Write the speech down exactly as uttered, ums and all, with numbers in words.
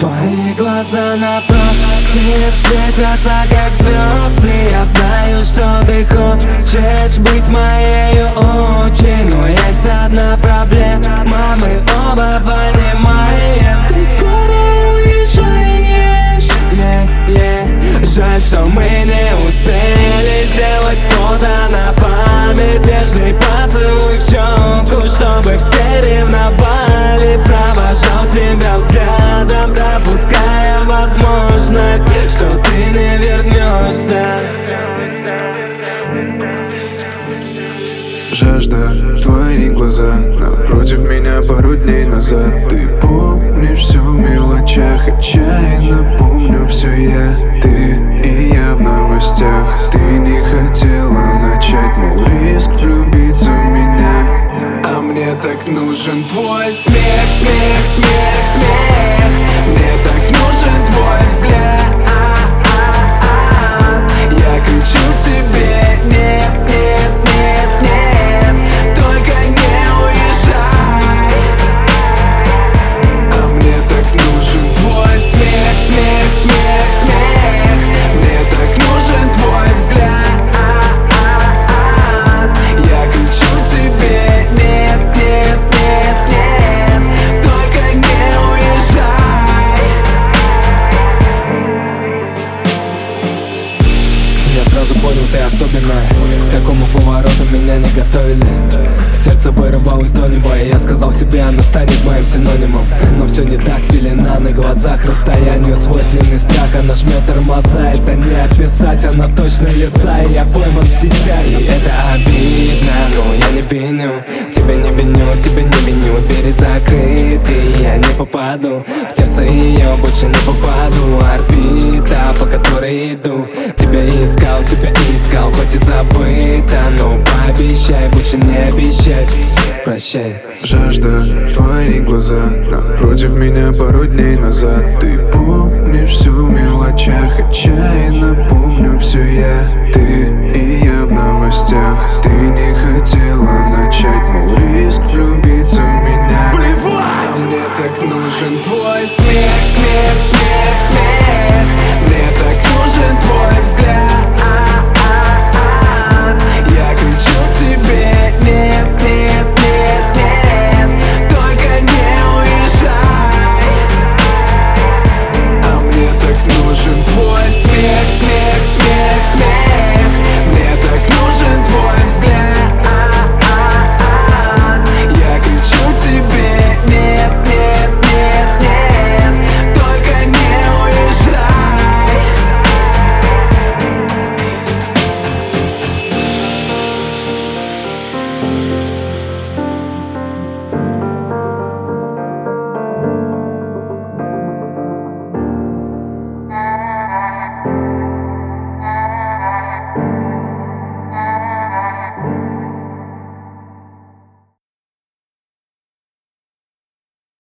Твои глаза напротив светятся как звезды. Я знаю, что ты хочешь быть моею очень, но есть одна проблема, мы оба понимаем. Ты скоро уезжаешь, yeah, yeah. Жаль, что мы не успели сделать фото на память. Нежный поцелуй в щеку, чтобы все ревновали. Провожал тебя взглядом, пропуская возможность, что ты не вернешься. Жажда, твои глаза напротив меня пару дней назад. Ты помнишь все в мелочах, отчаянно помню все я. Ты и я в новостях. Ты не хотела начать, мол, риск влюбиться в меня. А мне так нужен твой смех, смех, смех, смех. Мне так нужен твой взгляд. Я кричу тебе, нет, нет, нет, нет, только не уезжай. А мне так нужен твой смех, смех, смех, смех. Мне так нужен твой взгляд. Я кричу тебе, нет, нет, нет, нет, только не уезжай. Я сразу понял, ты особенная. К такому повороту меня не готовили. Сердце вырывалось до неба, и я сказал себе, она станет моим синонимом. Но все не так, пелена на глазах, расстоянию свойственный страх. Она жмет тормоза, это не описать, она точно лиса, и я пойман в сетях. И это обидно, но я не виню, тебя не виню, тебя не виню. Двери закрыты, я не попаду в сердце ее, больше не попаду. Орбита, по которой иду, тебя искал, тебя искал, хоть и забыто, но пообещай больше не обещать. Прощай. Жажда, твои глаза напротив меня пару дней назад. Ты помнишь все в мелочах, отчаянно помню все я. Ты и я в новостях. Ты не хотела начать, мол, риск влюбиться в меня. Плевать! А мне так нужен твой смех, смех, смех, смех. Мне так нужен твой